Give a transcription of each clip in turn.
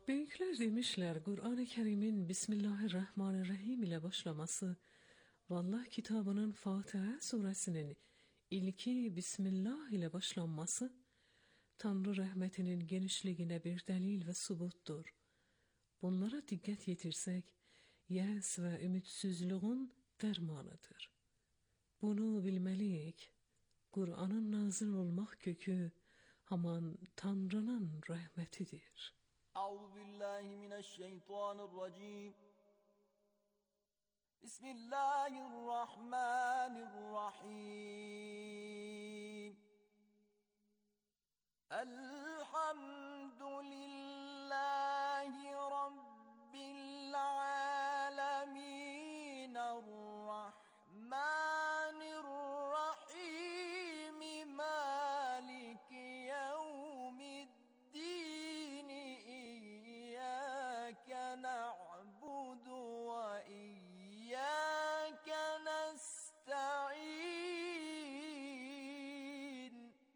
Büyükler demişler Kur'an-ı Kerim'in Bismillahirrahmanirrahim ile başlaması ve Allah kitabının Fatiha suresinin ilki Bismillah ile başlanması Tanrı rahmetinin genişliğine bir delil ve subuttur. Bunlara dikkat yetirsek, yəs ve ümitsizliğin dermanıdır. Bunu bilmeliyik. Kur'an'ın nazil olmak kökü haman Tanrı'nın rahmetidir. Euzubillahimineşşeytanirracim. Bismillahirrahmanirrahim. Elhamdülillahi Rabbil alemin. Errahmanirrahim. Maliki yevmiddin. İyyâke na'budu ve iyyâke nesta'in.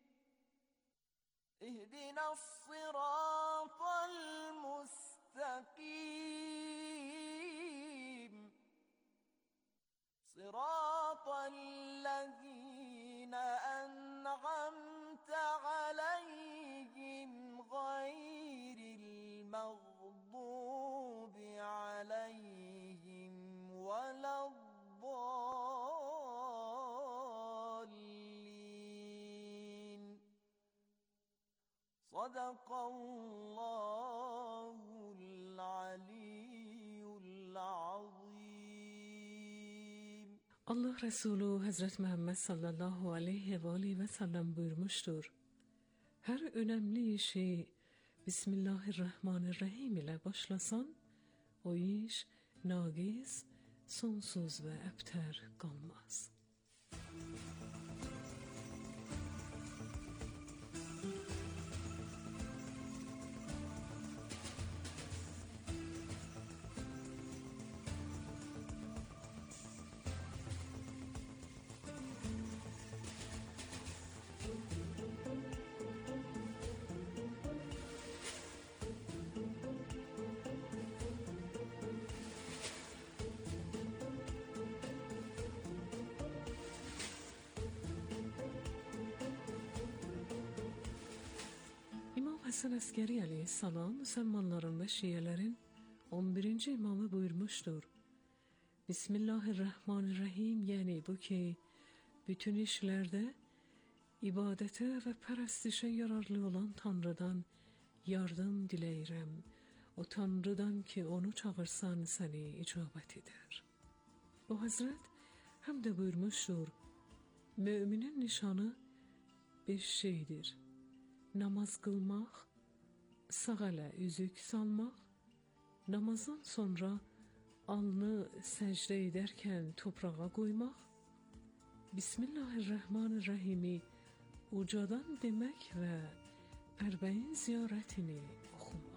İhdina's-sıratal mustakim. Sıratallezîne en'amte aleyhim gayril mağdubi aleyhim veleddallin. Sadakallahul aliyyul azim. Allah Resulü Hazreti Muhammed sallallahu aleyhi ve aleyhi ve sellem buyurmuştur. Her önemli işi Bismillahirrahmanirrahim ile başlasan, o iş nagiz, sonsuz ve ebter kalmaz. Hasan Askeri aleyhisselam Müslümanların ve Şiilerin 11. imamı buyurmuştur. Bismillahirrahmanirrahim yani bu ki bütün işlerde ibadete ve perestişe yararlı olan Tanrı'dan yardım dileyirəm. O Tanrı'dan ki onu çağırsan seni icabet eder. O Hazret hem de buyurmuştur. Müminin nişanı 5 şeydir. Namaz kılmak, sağ ələ üzük salmaq, namazdan sonra alnı səcdə edərkən toprağa qoymaq, Bismillahirrahmanirrahimi ucadan demək və ərbəin ziyarətini oxumaq.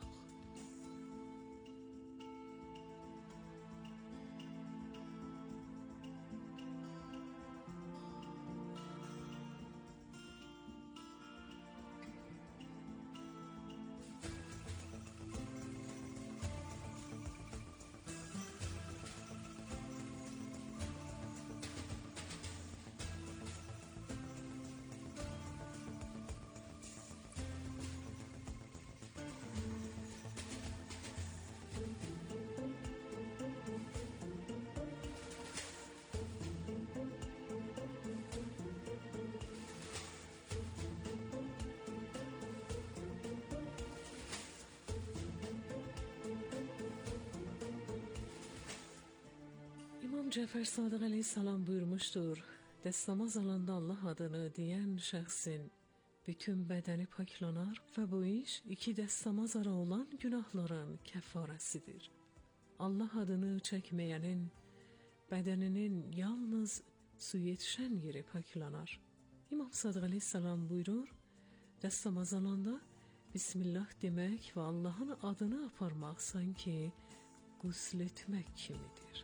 İmam Cafer Sadık aleyhisselam buyurmuştur. Dəstəmaz alanda Allah adını deyən şəxsin bütün bədəni paklanar və bu iş 2 dəstəmaz ara olan günahların kəffarəsidir. Allah adını çəkməyənin bədəninin yalnız su yetişən yeri paklanar. İmam Sadık aleyhisselam buyurur, dəstəmaz alanda Bismillah demək və Allahın adını aparmaq sanki qusl etmək kimidir.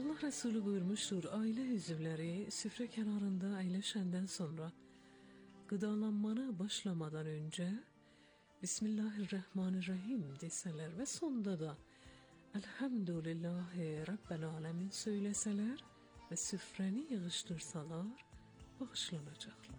Allah Resulü buyurmuşdur, ailə üzvləri süfrə kənarında əyləşəndən sonra qidalanmanı başlamadan öncə Bismillahirrahmanirrahim desələr və sonda da Elhamdülillahi Rabbil Alemin söyləsələr və süfrəni yığışdırsalar, bağışlanacaqlar.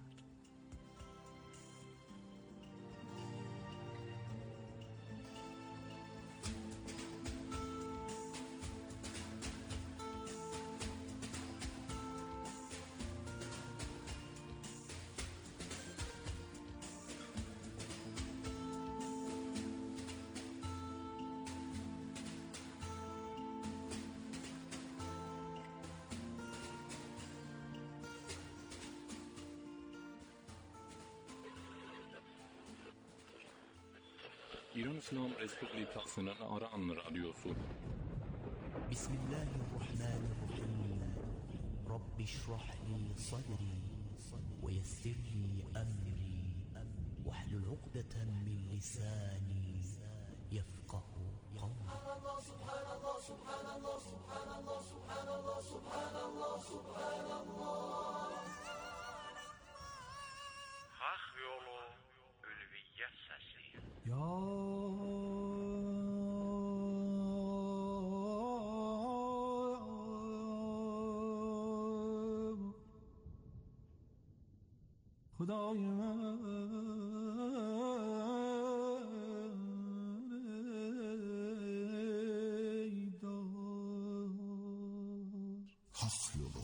İran İslam Respublikasının Aran Radyosu. Bismillahirrahmanirrahim. Rabbi şrah li sadri ve yessir li emri ve hlul uqdeten min lisani yefqahu qawli. Subhanallah, subhanallah, subhanallah, subhanallah, subhanallah, subhanallah. Hak yolu ülviyyət səsi. Ya Xudای من ای دار Hak yolu.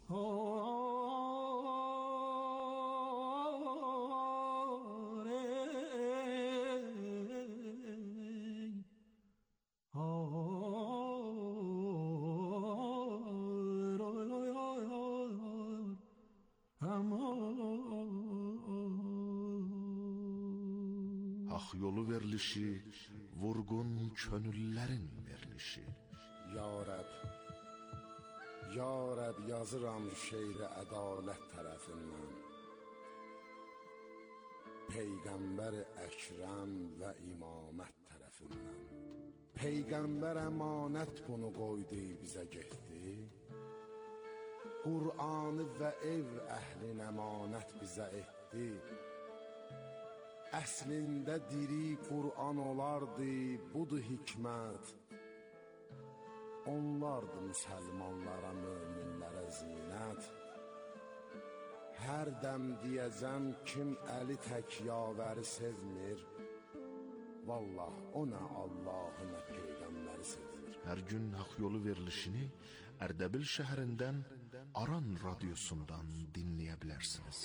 Hak yolu verilişi, vurgun könüllerin verilişi. Ya Rəb, Ya Rəb yazıram şeiri ədalət tərəfindən. Peyğəmbər Əkrəm və imamət tərəfindən. Peyğəmbər əmanət bunu qoydu bizə getdi. Qur'anı və ev əhlin əmanət bizə etdi. Əslində diri Qur'an olardı, budur hikmət. Onlardı müsəlmanlara, möminlərə zinət. Hər dəm deyəcəm kim əli tək yavəri sevmir, vallah o nə Allahı nə Peyğəmbəri sevmir. Her gün hak yolu verilişini Erdebil şehrinden Aran Radyosu'ndan dinleyebilirsiniz.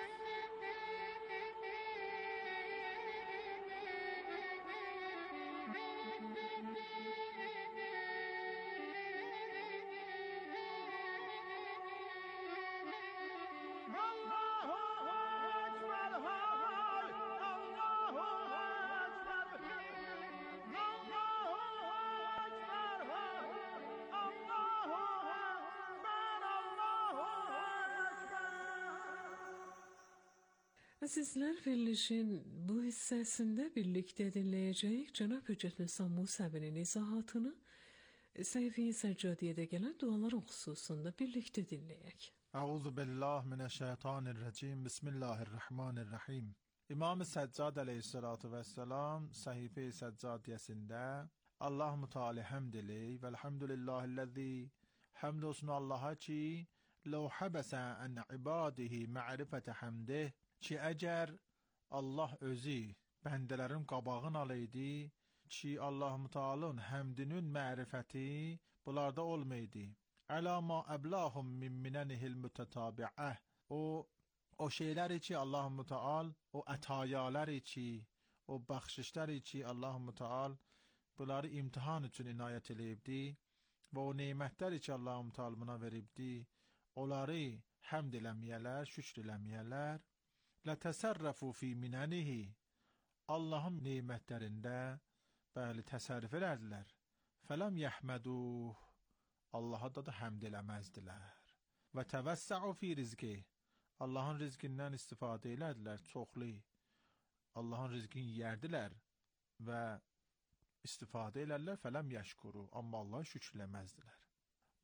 Əzizlər, verilişin bu hissəsində birlikdə dinləyəcəyik Cənab Hüccət Nizam Musəvinin izahatını səhifə-i Səccadiyyədə gələn duaların xüsusunda birlikdə dinləyək. Əuzu billah minəşşeytanirracim. Bismillahirrahmanirrahim. İmam Səccad əleyhissalatu vəssalam səhifə-i Səccadiyyəsində Allah-u Teala həmd eləyir və elhamdülillahillezî həmd olsun Allaha ki ləv həbəsə ən ibadihi ma'rifətə həmdih ki əgər Allah özü bəndələrin qabağını alaydı ki Allah-u Teala'nın həmdinin mərifəti bunlarda olmaydı. Əla ma əblahum min minənihil mütətəbi'ə o şeyləri ki Allah-u Teala o ətayaları ki o bəxşişləri ki Allah-u Teala bunları imtihan üçün inayət eləyibdi və o nemətləri ki Allah-u Teala buna veribdi onları həmd eləməyələr, şükr eləməyələr. Lətəsərrəfu fi minənihi Allahın nemətlərində bəli təsərrüf edərdilər. Fələm yəhməduh Allaha da həmd eləməzdilər. Və təvəssəu fi rizqi Allahın rizqindən istifadə elədilər çoxlu. Allahın rizqini yerdilər və istifadə elədilər. Fələm yəşkuru amma Allaha şükr eləməzdilər.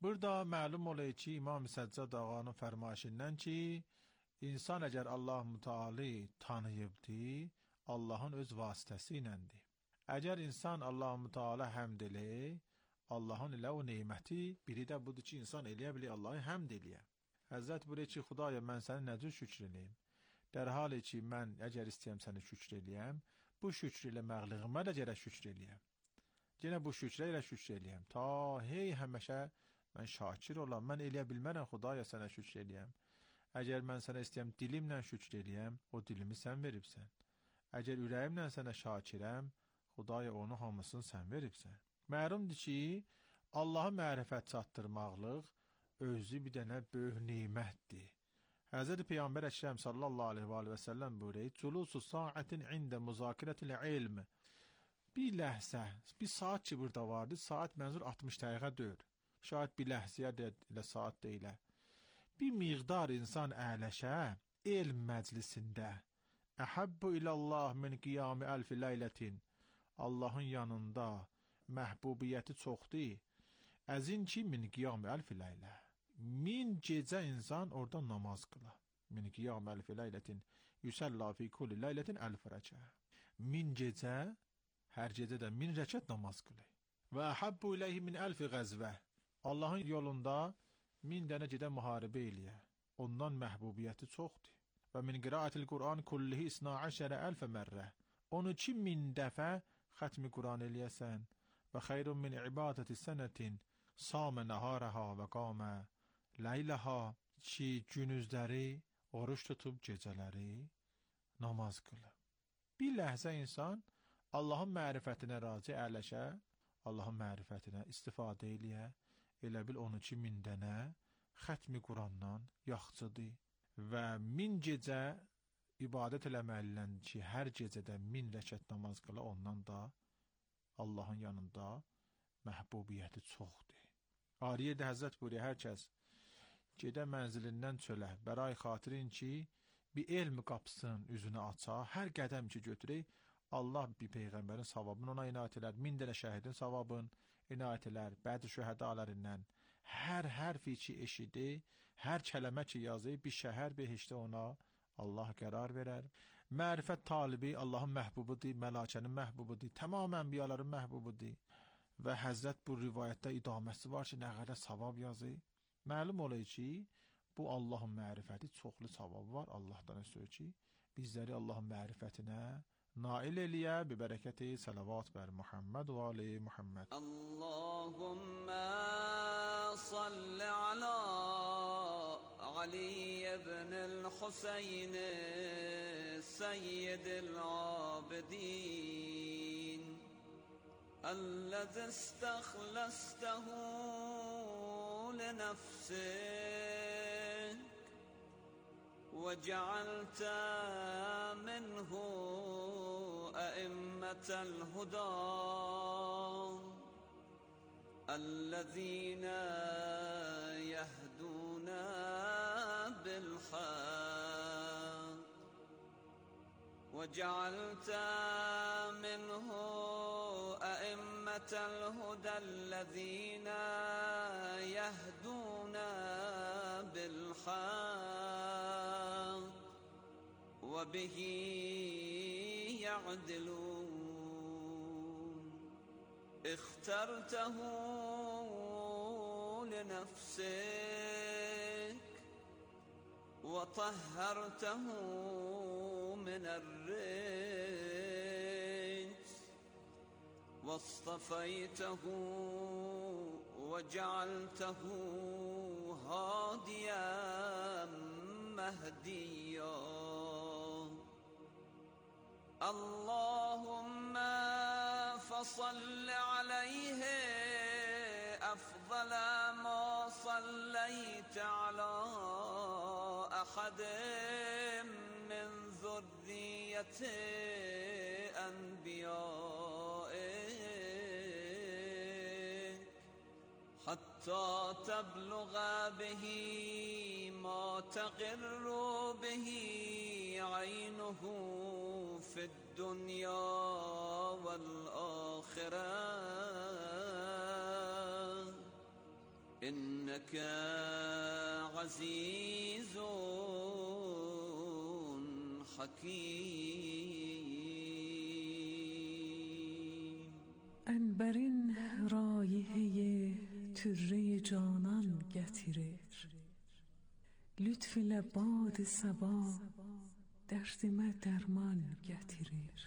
Burada məlum olayı ki, İmam Səccad ağanın fərmayişindən ki, insan əgər Allah Müteala'yı tanıyıbdı, Allahın öz vasitəsi iləndir. Əgər insan Allah Müteala həmd eləyir, Allahın ilə o neyməti, biri də budur ki, insan eləyə bilir Allahı həmd eləyə. Həzrət buyuruyor ki, Xudaya mən səni nə cür şükür eləyim? Dərhal ki, mən əgər istəyəm səni şükür eləyəm, bu şükür ilə məğliğimə də gərək şükür eləyəm. Yenə bu şükrə ilə şükür eləyəm. Ta hey həməşə mən şakir olam, mən eləyə bilmərəm Xudaya sənə şükür eləyəm. Əgər mən sənə istəyəm dilimlə şükür eləyəm, o dilimi sən veribsən. Əgər ürəyimlə sənə şakirəm, Xudaya onu hamısını sən veribsən. Məlumdur ki, Allah'a mərifət çatdırmaqlıq özü bir dənə böyük neymətdir. Həzrəti Peyğəmbər Əkrəm sallallahu aleyhi və səlləm buyuruyor, "Culusu sa'atin ində muzakirətil ilm." Bir ləhzə, bir saat ki burada vardı, saat mənzur 60 dəqiqə deyil. Şayad bir ləhzəyə də saat deyilə. Bir miqdar insan əyləşə, elm məclisində, "Əhəbbu ilallah min qiyami əlfi leylətin." Allahın yanında məhbubiyyəti çoxdur. Əzin ki, min qiyami əlfi leylə. 1000 gecə insan orada namaz qıla. Min qiyami əlfi leylətin yüsəlla fi kulli leylətin əlf rəkə. 1000 gecə, hər gecə də 1000 rəkət namaz qılır. Və əhəbbu iləyhi min əlfi qəzvə. Allahın yolunda 1000 dənə gedə müharibə eləyə. Ondan məhbubiyyəti çoxdur. Və min qiraətil Qur'an kullihi 12 əlfə mərrə. 12000 dəfə xətmi Qur'an eləyəsən. Və xeyrun min ibadəti sənətin samə nəhərəhə və qamə leyləhə ki, günüzləri oruç tutub gecələri namaz qılır. Bir ləhzə insan Allahın mərifətinə raci əyləşə, Allahın mərifətinə istifadə eləyə, elə bil 12000 dənə xətmi Qurandan yaxçıdır. Və 1000 gecə ibadət eləməlilən ki, hər gecədə 1000 rəkət namaz qıla, ondan da Allahın yanında məhbubiyyəti çoxdur. Ariyədə Həzrət buyuruyor, hər kəs gedə mənzilindən çölə, bəray xatirin ki, bir elm qapısının üzünü aça, hər qədəm ki götürək, Allah bir Peyğəmbərin savabını ona inayət elər, 1000 dənə şəhidin savabını inayət elər, bədi şühədələrindən, hər hərfi ki eşidi, hər kələmə ki yazı, bir şəhər behişdə ona Allah qərar verər. Mərifət talibi Allahın məhbubudur, mələkənin məhbubudur, tamam ənbiyaların məhbubudur. Və Həzrət bu rivayətdə idaməsi var ki, nə qədər savab yazı. Məlum olayı ki, bu Allahın mərifəti, çoxlu savab var. Allahdan ötürü ki, bizləri Allahın mərifətinə nail eləyə, bi bərəkəti salavat bər Muhammed və ali Muhammed. Allahümme salli ala Ali ibn-i Hüseyni Seyyid-i Abidin الذي استخلصته لنفسك وجعلت منه أئمة الهدى الذين يهدون بالحق وجعلت منه أئمة الهدى الذين يهدون بالحق وبه يعدلون اخترته لنفسك وطهرته من الرجس واصطفيته وجعلته هاديا مهديا اللهم فصل عليه أفضل ما صليت على أحد من ذرية أنبيائك حتى تبلغ به ما تقر به عينه في الدنيا والآخرة إنك عزيز حكيم. Ənbərin rayiheyi türre canan gətirir. Lütf ilə bad səba dərdimə dərman gətirir.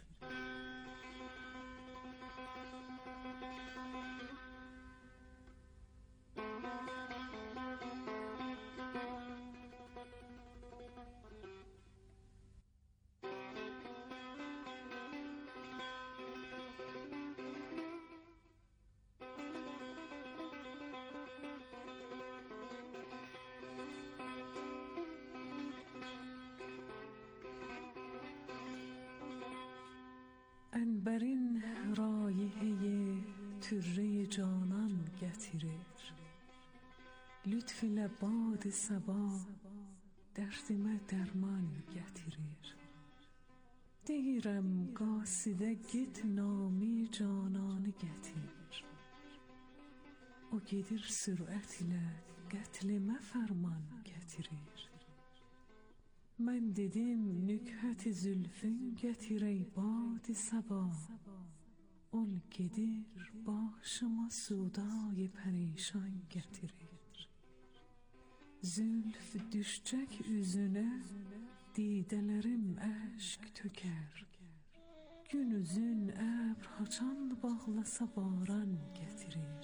Ənbərin rayiheyi türre canan gətirir. Lütf ilə bad səba dərdimə dərman gətirir. Deyirəm qasidə get nami cananı gətir. O gedir sürət ilə qətlimə fərman gətirir. Mən dedim nükhət-i zülfün gətir ey bad səba. Ol gedir başıma sudای pərişan gətirir. Zülf düşcək üzünə didələrim əşq tökər. Gün üzün əbr haçan bağlasa baran gətirir.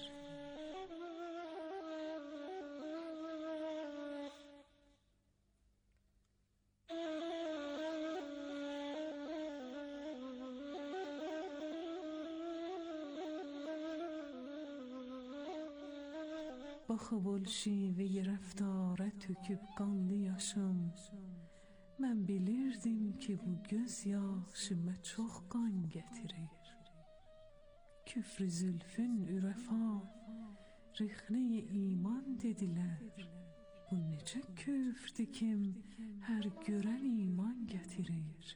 Baxıb şivəyə rəftara töküb qanlı yaşım. Mən bilirdim ki bu göz yaşımə çox qan gətirir. Küfr zülfün ürəfa rixnə-i iman dedilər. Bu necə küfrdür kim hər görən iman gətirir.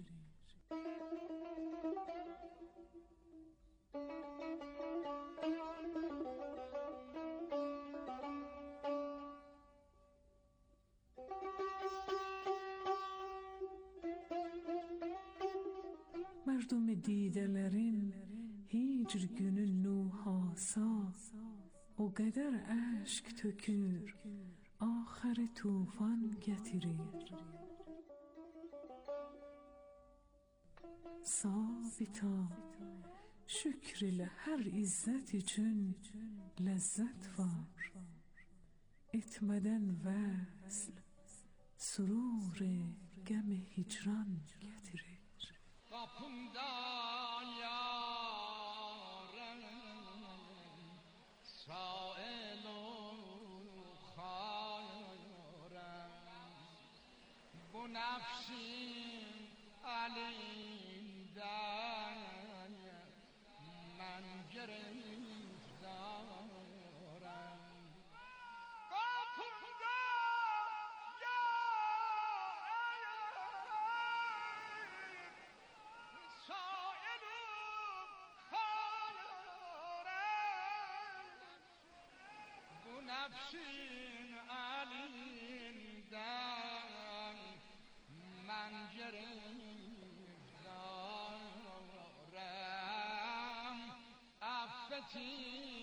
مردم دیدələrin hicr günü nuhasa o qədər əşq tökür axırı tufan gətirir. Sabita şükr ilə hər izzət üçün ləzzət var. Etmədən vəsl surur qəm hicran gətirir. Kapımda yarım sa'il u kharım. Bu nefsim elinden ben giriftarım. Kapımda nefsin elinden ben giriftarım. Affeti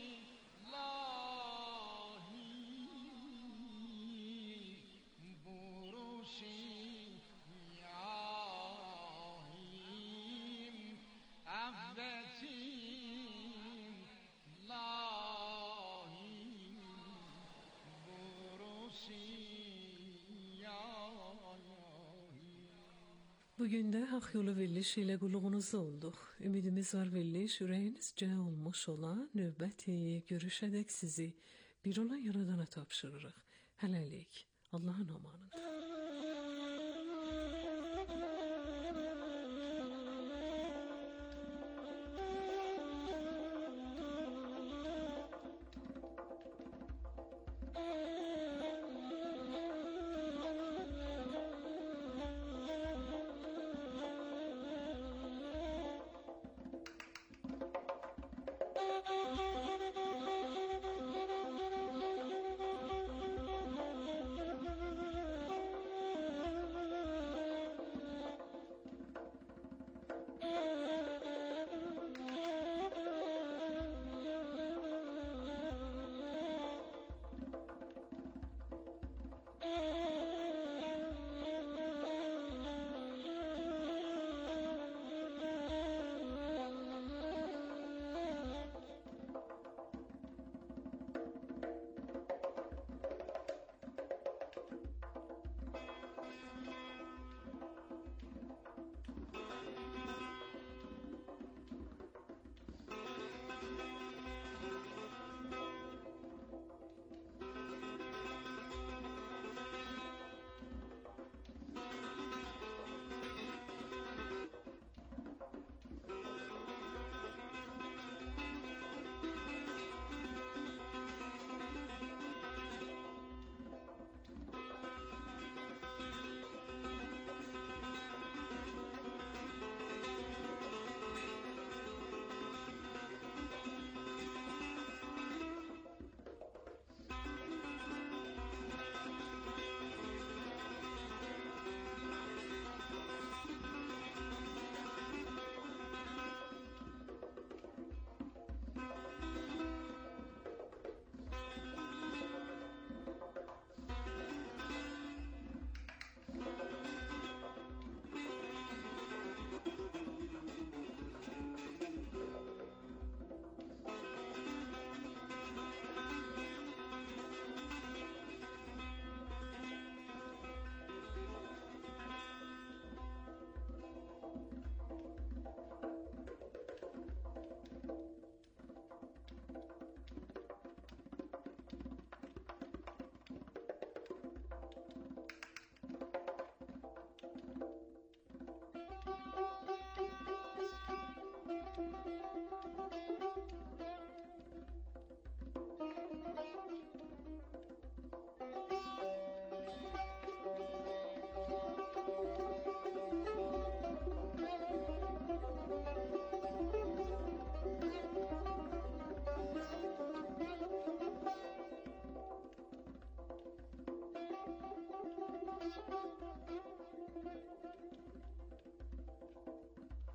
lahi buruşi yahim. Affeti Bugün də Haqq Yolu veriliş ilə qulluğunuzda olduq. Ümidimiz var veriliş ürəyinizcə olmuş olan növbəti görüşədək sizi bir olan yaradana tapşırırıq. Hələlik, Allahın amanında.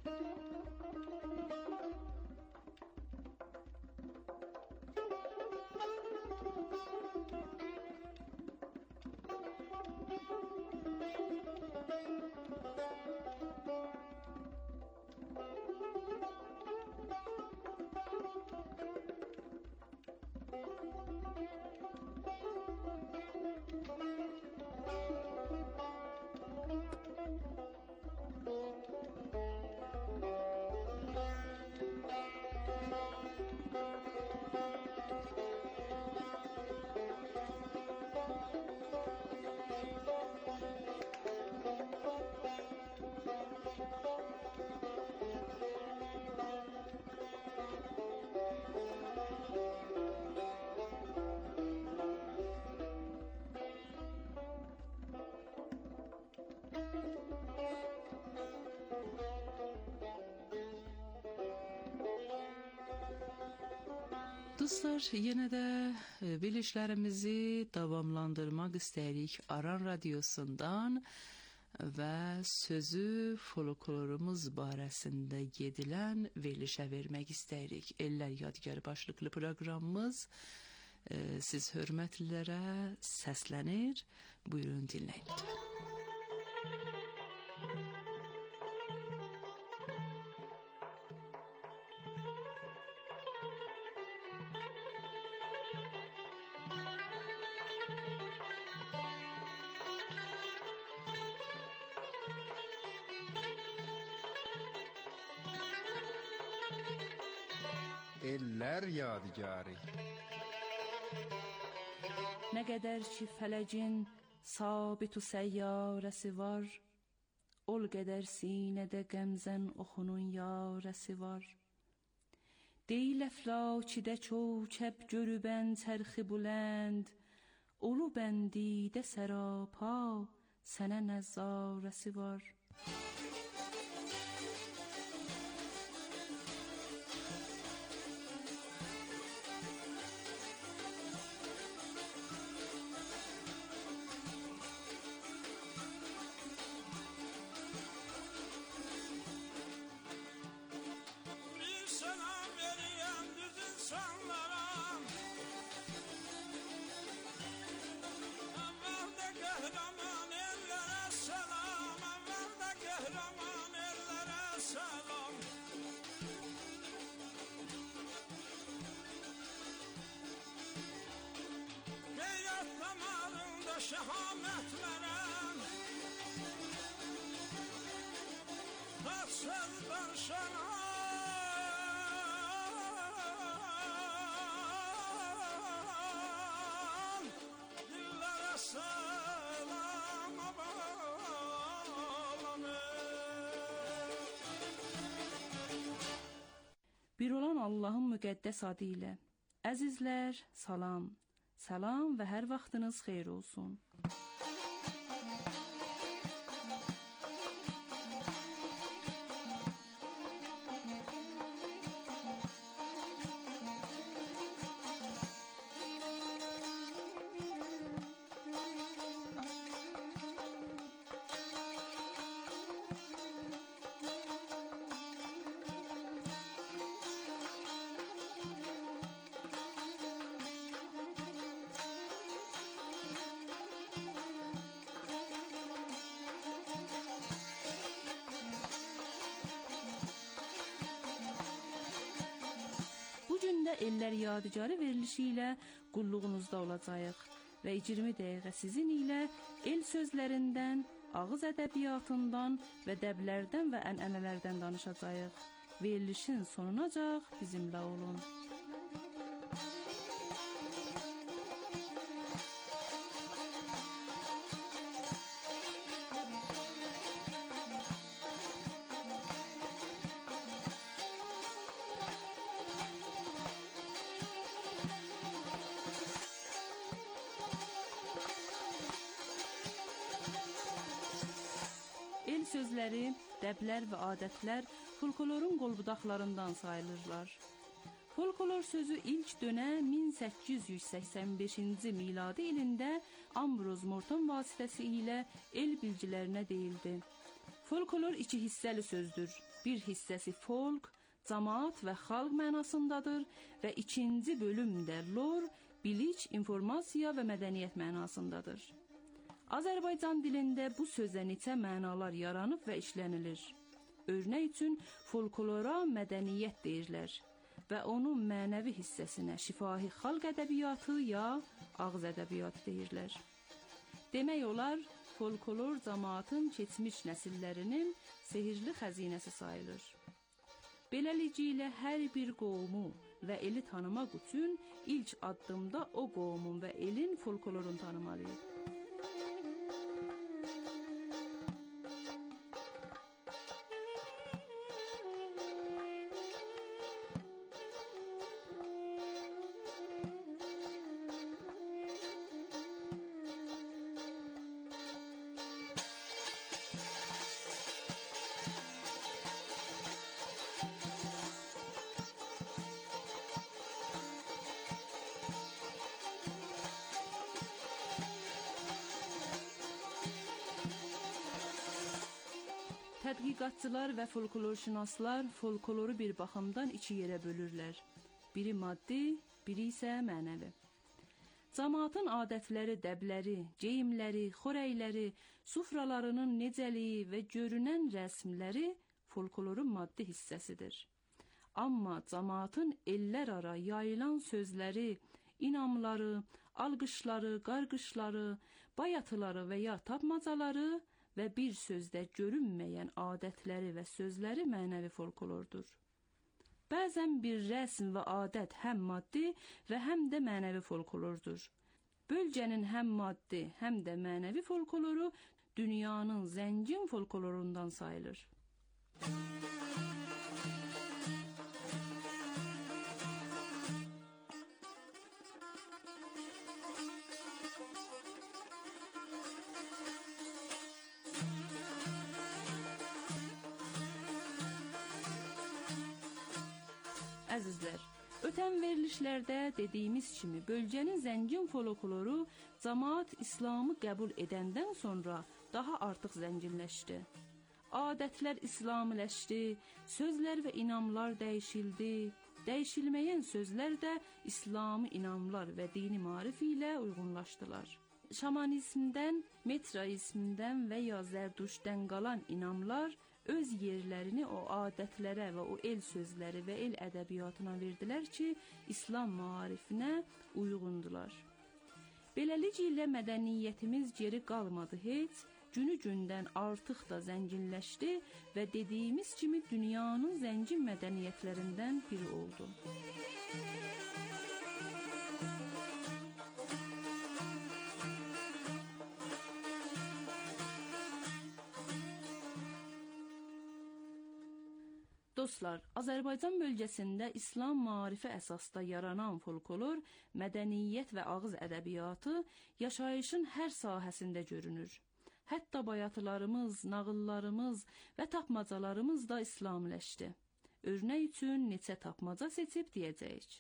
Dostlar, yenə də verilişlərimizi davamlandırmaq istəyirik Aran Radiosundan və sözü folklorumuz barəsində gedilən verilişə vermək istəyirik. Ellər Yadigarı başlıqlı proqramımız siz hörmətlilərə səslənir. Buyurun dinləyin lütfən. Ellər Yadigarı. Nə qədər ki fələcin sabit u səyyarəsi var, ol qədər sinədə qəmzən oxunun yarəsi var. Deyil əflakidə çövkəb görübən çərxi bülənd, olu bəndidə sərapa sənə nəzzarəsi var. Şehamet veren Hasselden şenan Dillere selam bağlanır. Bir olan Allahın müqəddəs adı ilə əzizlər, salam. Salam və hər vaxtınız xeyir olsun. Ellər Yadigarı verilişi ilə qulluğunuzda olacağıq və 20 dəqiqə sizin ilə el sözlərindən, ağız ədəbiyyatından və dəblərdən və ənənələrdən danışacağıq. Verilişin sonunacaq bizimlə olun. El sözləri, dəblər və adətlər folklorun qolbudaqlarından sayılırlar. Folklor sözü ilk dönə 1885-ci miladi ilində Ambroz Morton vasitəsi ilə el bilgilərinə deyildi. Folklor iki hissəli sözdür. Bir hissəsi folk, cəmaət və xalq mənasındadır və ikinci bölümdə lor, bilic, informasiya və mədəniyyət mənasındadır. Azərbaycan dilində bu sözə neçə mənalar yaranıb və işlənilir. Örnək üçün folklora mədəniyyət deyirlər və onun mənəvi hissəsinə şifahi xalq ədəbiyyatı ya ağız ədəbiyyatı deyirlər. Demək olar, folklor cəmaatın keçmiş nəsillərinin sehirli xəzinəsi sayılır. Beləliklə hər bir qovumu və eli tanımaq üçün ilk addımda o qovumun və elin folklorunu tanımalıyıq. Tədqiqatçılar və folklorşünaslar folkloru bir baxımdan iki yerə bölürlər. Biri maddi, biri isə mənəvi. Cəmaatın adətləri, dəbləri, geyimləri, xörəkləri, sufralarının necəliyi və görünən rəsmləri folklorun maddi hissəsidir. Amma cəmaatın ellər ara yayılan sözləri, inamları, alqışları, qarqışları, bayatıları və ya tapmacaları və bir sözdə görünməyən adətləri və sözləri mənəvi folklordur. Bəzən bir rəsm və adət həm maddi və həm də mənəvi folklordur. Bölgənin həm maddi, həm də mənəvi folkloru dünyanın zəngin folklorundan sayılır. Əzizlər, ötən verilişlərdə dediyimiz kimi bölgənin zəngin folkloru cəmaət İslamı qəbul edəndən sonra daha artıq zənginləşdi. Adətlər İslamiləşdi, sözlər və inamlar dəyişildi. Dəyişilməyən sözlər də İslami inamlar və dini maarif ilə uyğunlaşdılar. Şamanizmdən, metraizmdən və ya zərdüştdən qalan inamlar öz yerlərini o adətlərə və o el sözləri və el ədəbiyyatına verdilər ki, İslam maarifinə uyğundular. Beləliklə mədəniyyətimiz geri qalmadı heç, günü-gündən artıq da zənginləşdi və dediyimiz kimi dünyanın zəngin mədəniyyətlərindən biri oldu. Dostlar, Azərbaycan bölgəsində İslam maarifi əsasda yaranan folklor, mədəniyyət və ağız ədəbiyyatı yaşayışın hər sahəsində görünür. Hətta bayatılarımız, nağıllarımız və tapmacalarımız da İslamiləşdi. Örnək üçün neçə tapmaca seçib deyəcəyik.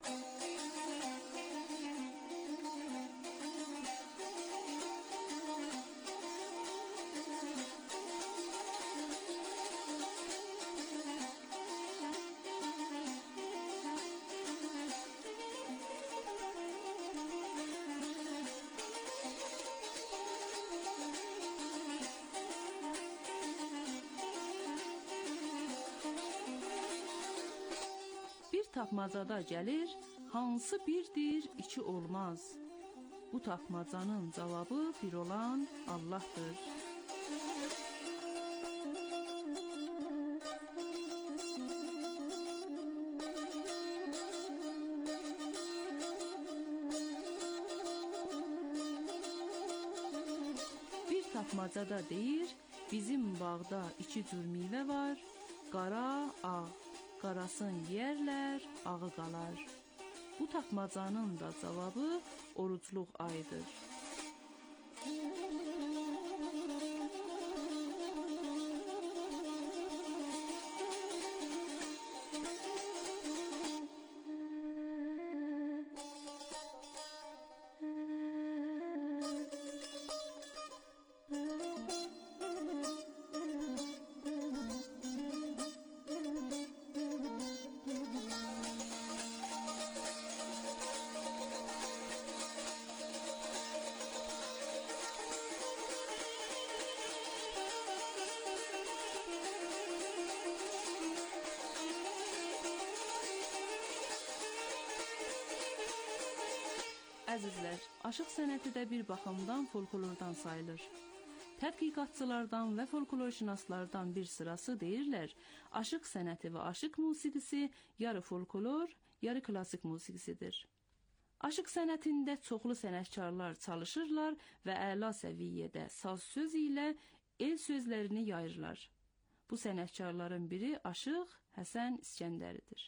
Tapmacada gəlir, hansı birdir, iki olmaz. Bu tapmacanın cavabı bir olan Allah'tır. Bir tapmacada deyir, bizim bağda iki cür meyvə var, qara, ağ. Qarasın yeyərlər, ağı qalar. Bu tapmacanın da cavabı orucluq ayıdır. Əzizlər, aşıq sənəti də bir baxımdan folklordan sayılır. Tədqiqatçılardan və folklorşünaslardan bir sırası deyirlər, aşıq sənəti və aşıq musiqisi yarı folklor, yarı klassik musiqisidir. Aşıq sənətində çoxlu sənətkarlar çalışırlar və əla səviyyədə saz söz ilə el sözlərini yayırlar. Bu sənətkarların biri aşıq Həsən İskəndəridir.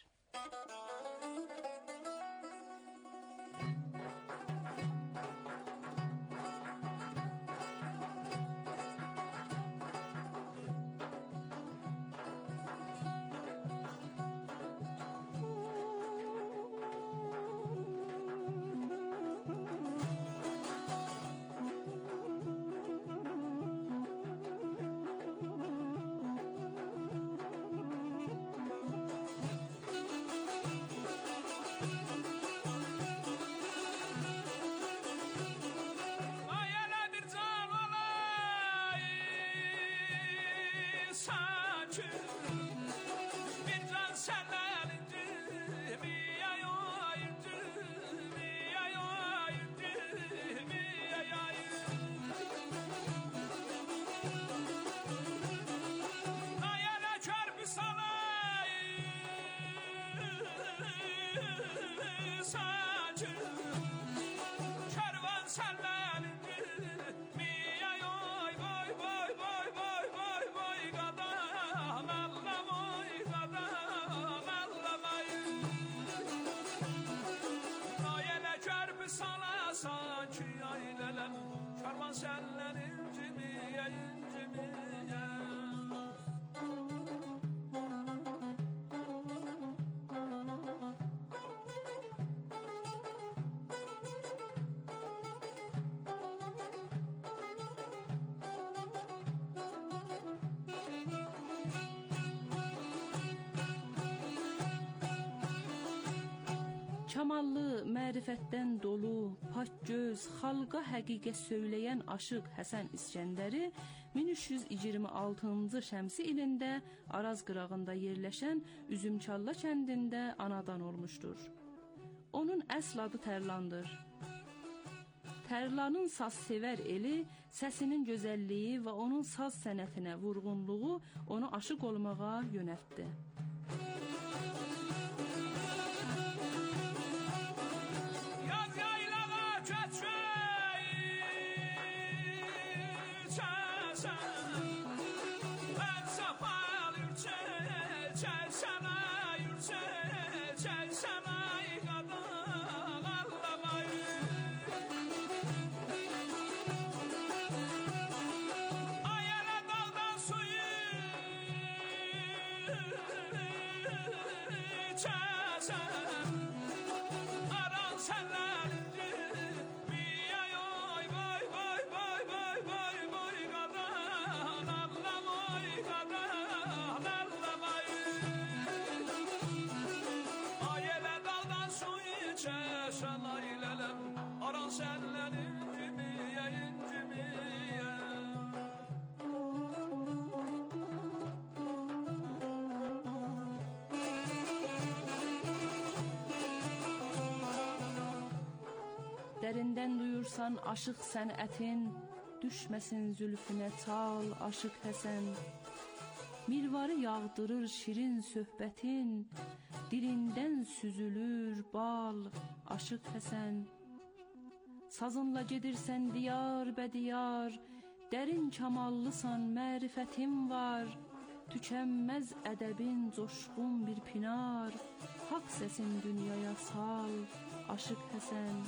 Kamallı, mərifətdən dolu, pak göz, xalqa həqiqət söyləyən aşıq Həsən İskəndəri 1326-cı şəmsi ilində Araz qırağında yerləşən Üzümkalla kəndində anadan olmuşdur. Onun əsl adı Tərlandır. Tərlanın sazsevər eli, səsinin gözəlliyi və onun saz sənətinə vurğunluğu onu aşıq olmağa yönəltdi. Dərindən duyursan aşıq sənətin, düşməsin zülfünə çal aşıq Həsən. Mirvarı yağdırır şirin söhbətin, dilindən süzülür bal aşıq Həsən. Sazınla gedirsən diyar bədiyar, dərin kamallısan mərifətin var. Tükənməz ədəbin coşqun bir pinar, haqq səsin dünyaya sal aşıq Həsən.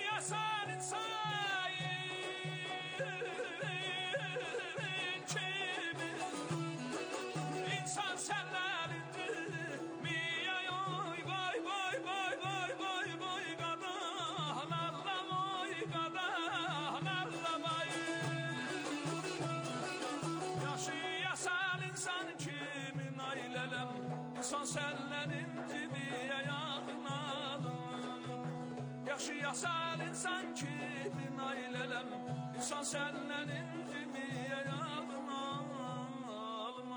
Change. İnsan sənlərin cimiyə yaxınalım. Yaşayasan insan kimi nailələm. İnsan sənlərin cimiyə yaxınalım.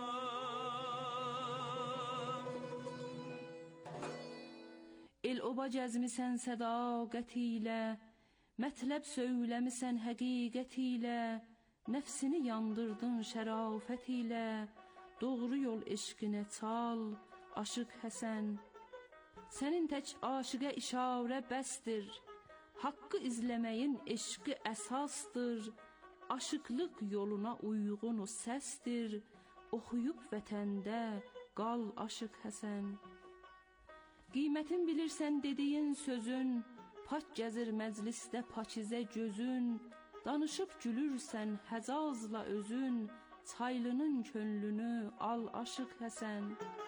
El-oba gəzmisən sədaqət ilə, mətləb söyləmisən həqiqət ilə, nəfsini yandırdın şərafət ilə, doğru yol eşqinə çal, aşıq Həsən. Sənin tək aşıqə işarə bəsdir, haqqı izləməyin eşqi əsasdır, aşıqlıq yoluna uyğun o səsdir, oxuyub vətəndə qal aşıq Həsən. Qiymətin bilirsən dediyin sözün, pak gəzir məclisdə pakizə gözün, danışıb gülürsən həzazla özün, çaylının könlünü al aşıq Həsən.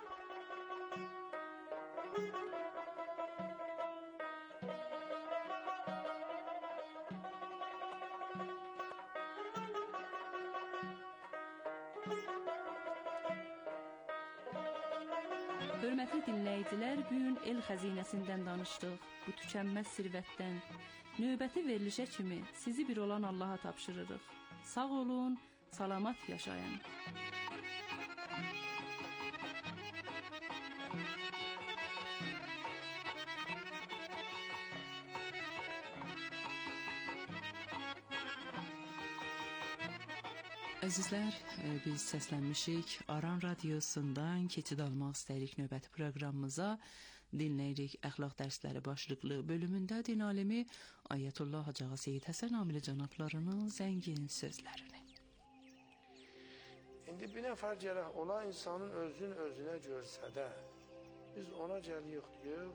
Hörmətli dinləyicilər, bu gün el xəzinəsindən danışdıq, bu tükənməz sirvətdən. Növbəti verilişə kimi sizi bir olan Allaha tapşırırıq. Sağ olun, salamat yaşayın. Əzizlər, biz səslənmişik Aran Radiosundan keçid almaq istəyirik növbəti proqramımıza. Dinləyirik əxlaq dərsləri başlıqlı bölümündə din alimi Ayətullah Hacı Ağa Seyid Həsən Amili cənablarının zəngin sözlərini. İndi bir nəfər gərək ola insanın özün özünə görsə də, biz ona gəliyik deyik,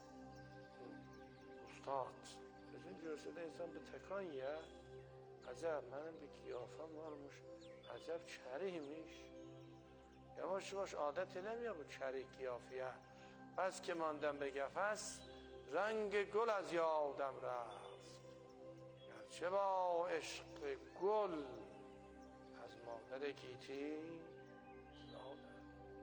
ustad, özün görsə də insan bir təkan yə, acəb, mənim bir qiyafəm varmış, acəb kəriymiş. Yavaş-yavaş adət eləmiyor bu kərik qiyafəyə. Bəs ki mandəm be qəfəs, rəng gül az yadəm rəst. Gerçi ba eşq gül از مادر گیتی زادم.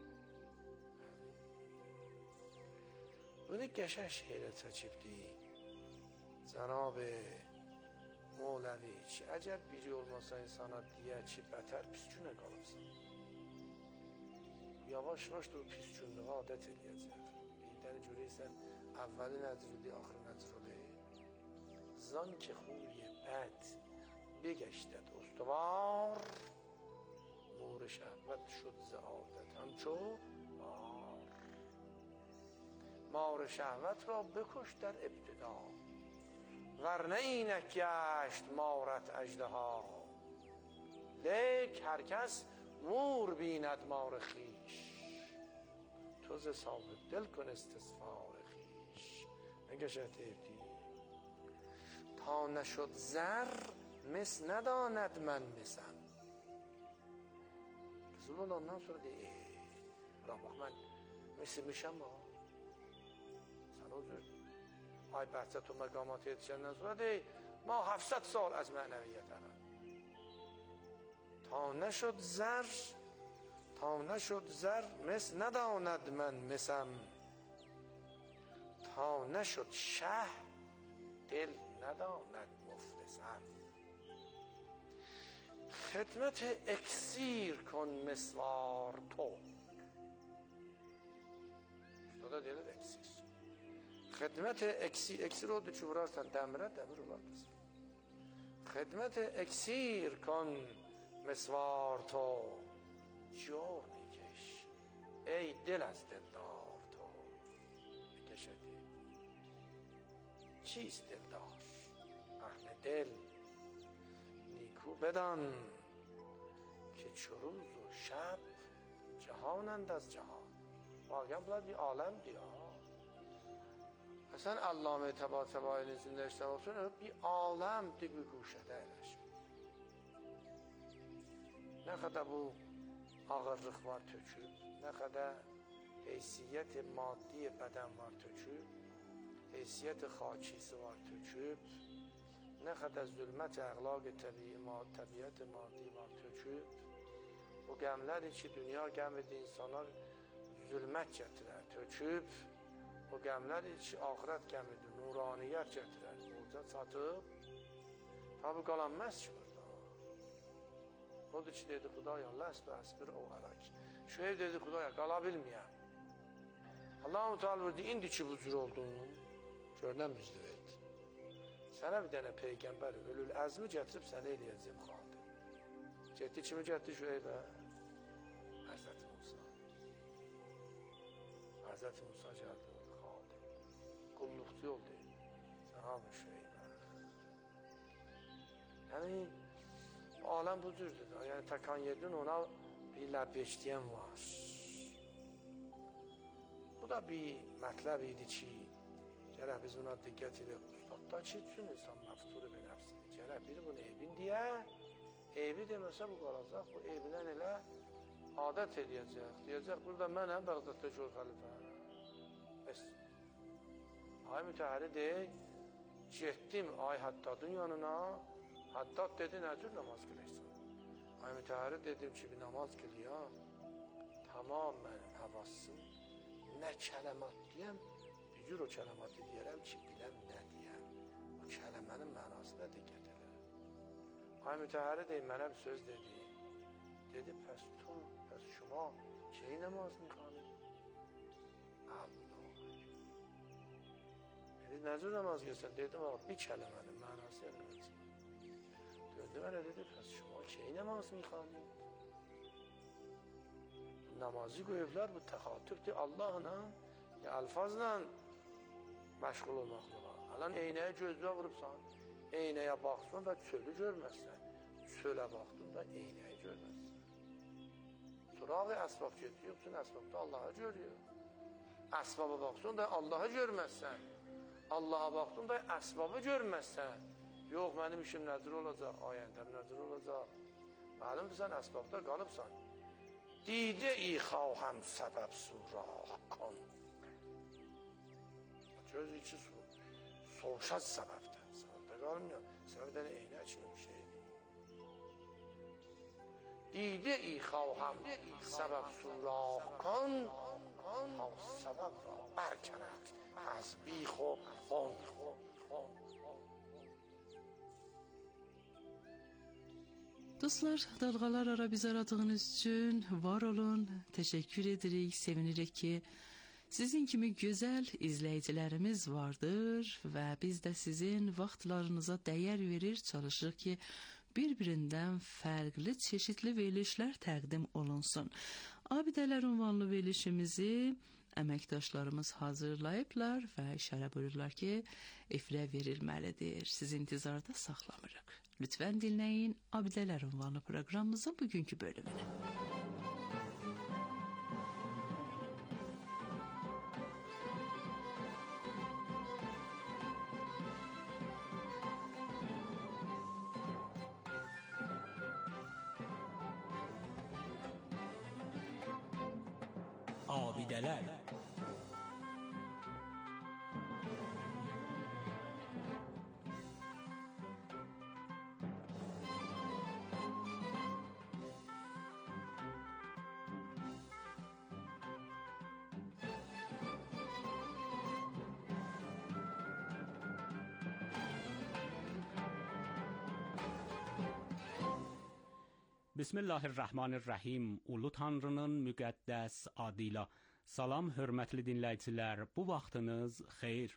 Bunu qəşəng şeirə çəkibdi Cənab Mevlevi ki, əcəb biri olmasa insana deyə ki, bətər püskünə qalıbsan. Yavaş-yavaş da o püskünlüğə adət eləyəcək. Birdən görəysən, əvvəli nəcrüli, axırı nəcrüli. Zan ki xuye bəd بگشتد استوار نور شهوت شد ز عادت همچو بار مار شهوت را بکش در ابتدا ورنه اینک گشت مارت اژدها لیک هر کس مور بیند مار خویش تو ز صاحب دل کن استصفار خویش نگشته تا نشد زر مس نداند من مسم Resulullah ondan sonra diyor bırak bak ben mesim ha sen huzur ay bahset o megamat yetişenden sonra diyor ma 700 سال از معنویت دارم تا نشد زر مس نداند من مسم تا نشد شه دل نداند مفلسم خدمت اکسیر کن مسوار تو افتاده دیلت اکسیر خدمت اکسیر رو چو برارتن دمره دمر رو برارتن خدمت اکسیر کن مسوار تو جور میکش ای دل از دلدار تو میکشدی چیست دلدار اهل دل نیکو بدان که چو روز و شب جهانند از جهان واقعا باید bir عالم diyor. Mesela Allame Tabatabai izinde işte olsun bir alem bir guşede eləşir. Ne kadar bu ağırlık var töküb, ne kadar heysiyet maddi beden var töküb, heysiyet xakisi var töküb, ne kadar zulmet əxlaq təbiət maddi var töküb, bu qəmlər ki dünya qəm edir insanlar zülmət gətirər, töküb o qəmlər içi axirət qəmidir, nuraniyyət gətirər, orada çatıb tabi qalan məhz ki burada. Odur ki dedi Xudaya ləsbə əsbir o ələk. Şüeyb dedi Xudaya qala bilməyəm. Allah-u Teala buyurdu, indi ki bu cür oldun, görünən müzdür et. Sənə bir dənə Peyğəmbər ölül əzmi gətirib sənə eləyəcəm xadir. Getdi kimi getdi Şüeybə? Həzrəti Musa. Həzrəti Musa gəldi orada xadir. Qulluqçu yol deyil. Sən alın Şüeybə. Yəni, aləm bu cürdür. Yəni, təkan yedin ona bir ləbbeşliyən var. Bu da bir mətləb idi ki, gərək biz buna diqqət edək. Ustadda ki, üçün insan məfturu bir nəfsini. Gərək biri bunu eybin deyə, eybi deməsə bu qalacaq, bu eybindən elə adət edəcək. Deyəcək, burada mənəm, Bəğdadda Gör xəlifə. Ay mütəhəri deyək, getdim ay Həddadın yanına, Həddad dedi, nə cür namaz qiləysən? Ay mütəhəri dedim ki, bir namaz qiləyəm, tamam mənim həvassım, nə kələmat deyəm, bir cür o kələmatı deyərəm ki, biləm nə deyəm. O kələmənin mənası nə diqqət edər. Ay mütəhəri deyim, mənə bir söz dedi. Dedi, pəs şuma şey namaz mıxanı? Allah. Dedi, nə cür namaz gəlsən? Dedim, bir kələmənin mənası yapılacaq. Döndü mənə dedi, pəs şuma şey namaz mıxanı? Namazı qoyublar, bu təxatübdir Allahla, ya alfazla məşğul olmaqlığa. Alan eynəyə gözlə vurubsan, eynəyə baxsın və çölü görməzsən. Çölə baxdın da eynəyi görməzsən. Surağı əsbab getdi, yoxsun əsbabda Allah'a görüyor. Əsbaba baxsın da Allah'a görməzsən. Allah'a baxdın da əsbabı görməzsən. Yox, mənim işim nədir olacaq, ayəndəm nədir olacaq. Məlumdur, sən əsbabda qalıbsan. Didə ixavhəm səbəb suraq kon. Göz içi soğuşaz səbəbdə. Səbəbdə qalmıyor. Səbəbdən eynək kimi bir şeydir. Didə ixavhəm səbəb suraq kon. Səbəb ra bərkənət. Az bix o xon. Dostlar, dalğalar ara bizi aradığınız üçün var olun, teşekkür edirik, sevinirik ki sizin kimi gözəl izləyicilərimiz vardır və biz də sizin vaxtlarınıza dəyər verir, çalışırıq ki bir-birindən fərqli, çeşitli verilişlər təqdim olunsun. Abidələr ünvanlı verilişimizi əməkdaşlarımız hazırlayıblar və işarə buyururlar ki, efirə verilməlidir. Sizi intizarda saxlamırıq. Lütfən dinləyin Abidələr ünvanlı proqramımızın bugünkü bölümünü. Abidələr. Bismillahirrahmanirrahim. Ulu Tanrının müqəddəs adıyla. Salam, hörmətli dinləyicilər. Bu vaxtınız xeyir.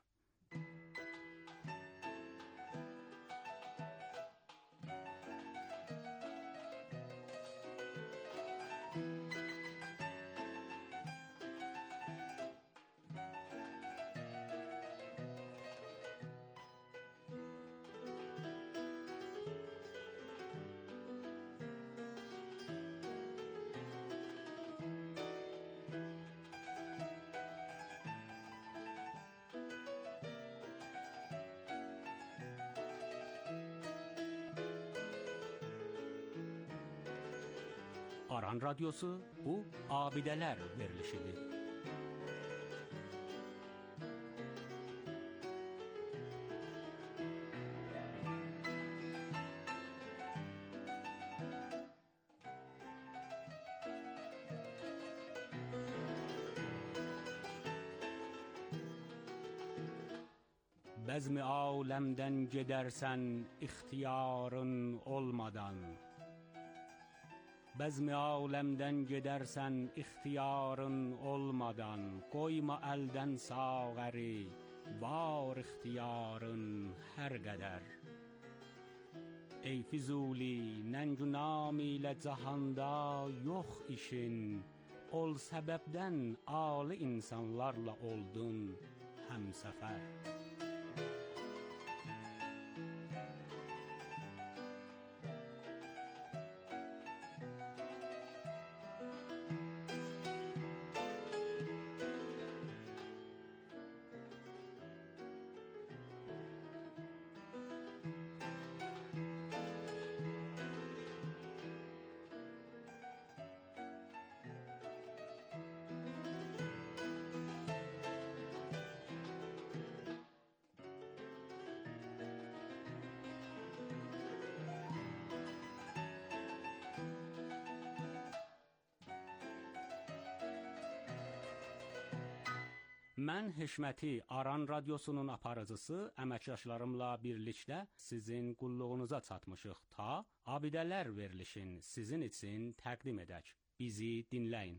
Aran Radyosu, bu Abidələr verilişidir. Bəzmi aləmdən gedərsən ixtiyarın olmadan. Bəzmi aləmdən gedərsən ixtiyarın olmadan. Qoyma əldən sağəri, var ixtiyarın hər qədər. Ey Füzuli, nəngü nam ilə cahanda yox işin. Ol səbəbdən ali insanlarla oldun həmsəfər. Mən Hikməti Aran Radiosunun aparıcısı əməkdaşlarımla birlikdə sizin qulluğunuza çatmışıq ta abidələr verilişin sizin üçün təqdim edək. Bizi dinləyin.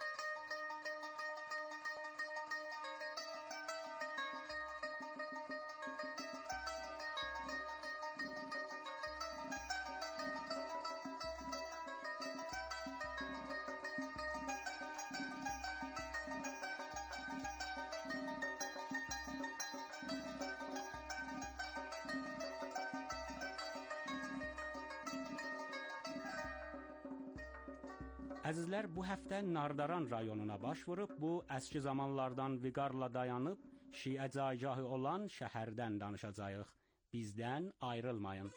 Əzizlər, bu həftə Nardaran rayonuna baş vurub, bu əski zamanlardan Viqarla dayanıb, Şiə caygahı olan şəhərdən danışacağıq. Bizdən ayrılmayın.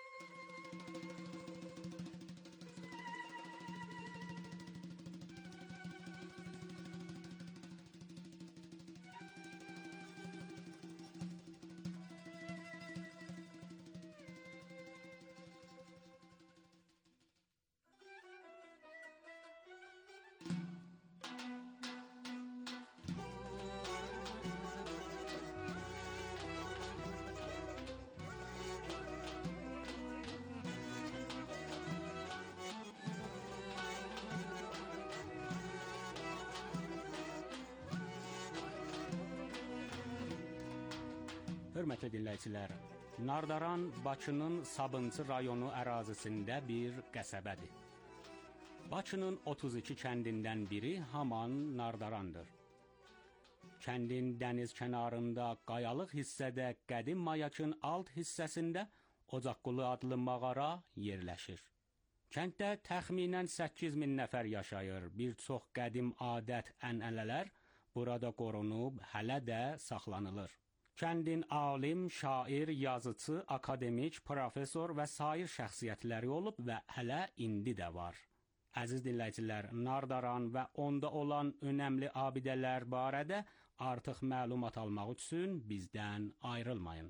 Hörmətli dinləyicilər, Nardaran Bakının Sabunçu rayonu ərazisində bir qəsəbədir. Bakının 32 kəndindən biri haman Nardarandır. Kəndin dəniz kənarında qayalıq hissədə qədim mayakın alt hissəsində Ocaqqulu adlı mağara yerləşir. Kənddə təxminən 8000 nəfər yaşayır. Bir çox qədim adət ənənələr burada qorunub hələ də saxlanılır. Kəndin alim, şair, yazıcı, akademik, profesor və sair şəxsiyyətləri olub və hələ indi də var. Əziz dinləyicilər, Nardaran və onda olan önəmli abidələr barədə artıq məlumat almaq üçün bizdən ayrılmayın.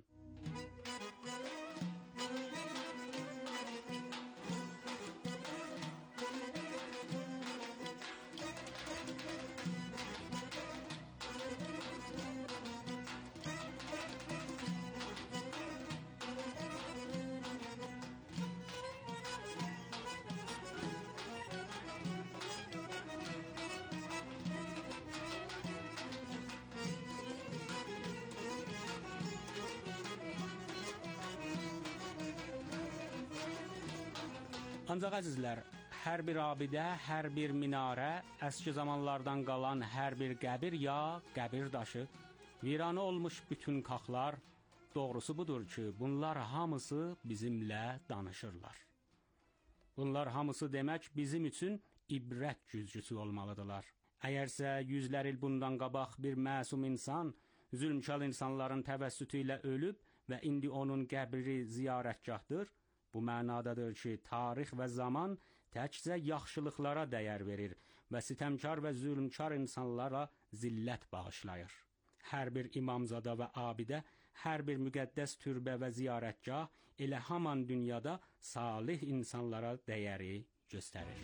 Ancaq əzizlər, hər bir abidə, hər bir minarə, əski zamanlardan qalan hər bir qəbir ya qəbir daşı, viranə olmuş bütün kaxlar, doğrusu budur ki, bunlar hamısı bizimlə danışırlar. Bunlar hamısı demək bizim üçün ibrət güzgüsü olmalıdırlar. Əgərsə yüzlər il bundan qabaq bir məsum insan, zülmkar insanların təvəssütü ilə ölüb və indi onun qəbri ziyarətgahdır, bu mənadadır ki, tarix və zaman təkcə yaxşılıqlara dəyər verir və sitəmkar və zülmkar insanlara zillət bağışlayır. Hər bir imamzada və abidə, hər bir müqəddəs türbə və ziyarətgah elə haman dünyada salih insanlara dəyəri göstərir.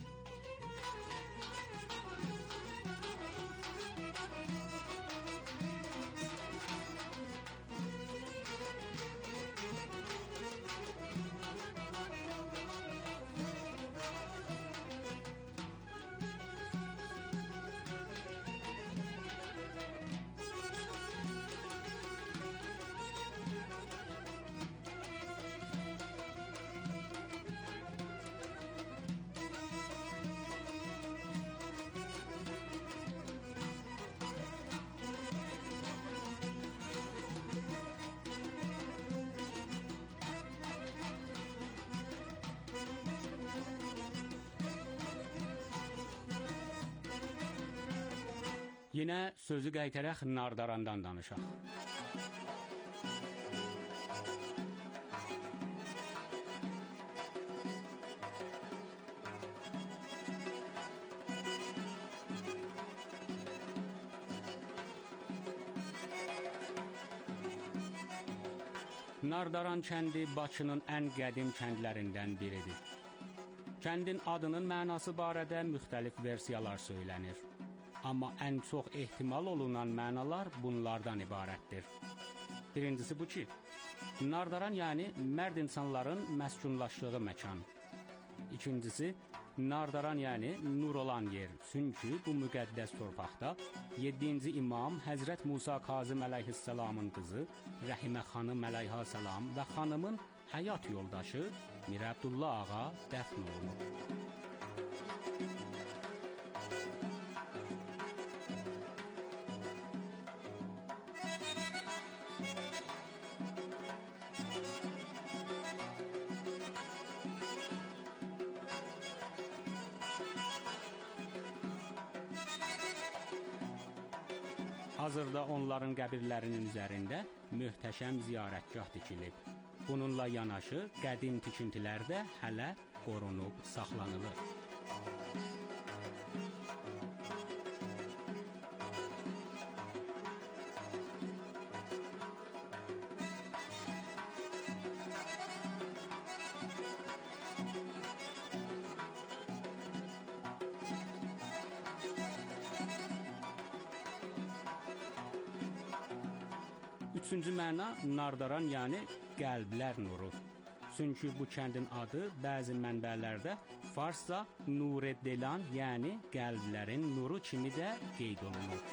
Yenə sözü qaytaraq Nardarandan danışaq. Nardaran kəndi Bakının ən qədim kəndlərindən biridir. Kəndin adının mənası barədə müxtəlif versiyalar söylənir. Amma ən çox ehtimal olunan mənalar bunlardan ibarətdir. Birincisi bu ki, Nardaran yəni mərd insanların məskunlaşdığı məkan. İkincisi, Nardaran yəni nur olan yer. Çünki bu müqəddəs torpaqda 7-ci imam Həzrət Musa Kazım əleyhissalamın qızı Rəhimə xanım əleyhissalam və xanımın həyat yoldaşı Mir Abdullah ağa dəfn olunub. Hazırda onların qəbirlərinin üzərində möhtəşəm ziyarətgah tikilib. Bununla yanaşı qədim tikintilər də hələ qorunub saxlanılır. Üçüncü məna Nardaran yəni qəlblər nuru. Çünki bu kəndin adı bəzi mənbələrdə farsca Nureddelan yəni qəlblərin nuru kimi də qeyd olunur.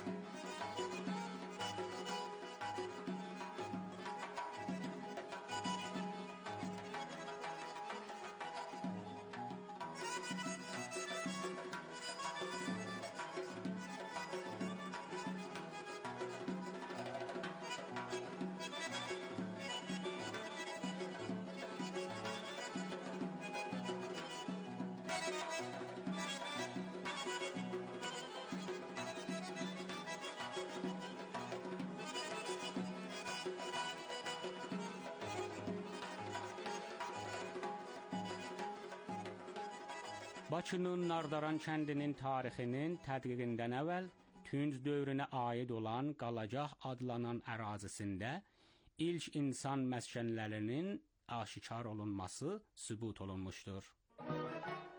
Bakının Nardaran kəndinin tarixinin tədqiqindən əvvəl Tünc dövrünə aid olan Qalacaq adlanan ərazisində ilk insan məskənlərinin aşikar olunması sübut olunmuşdur.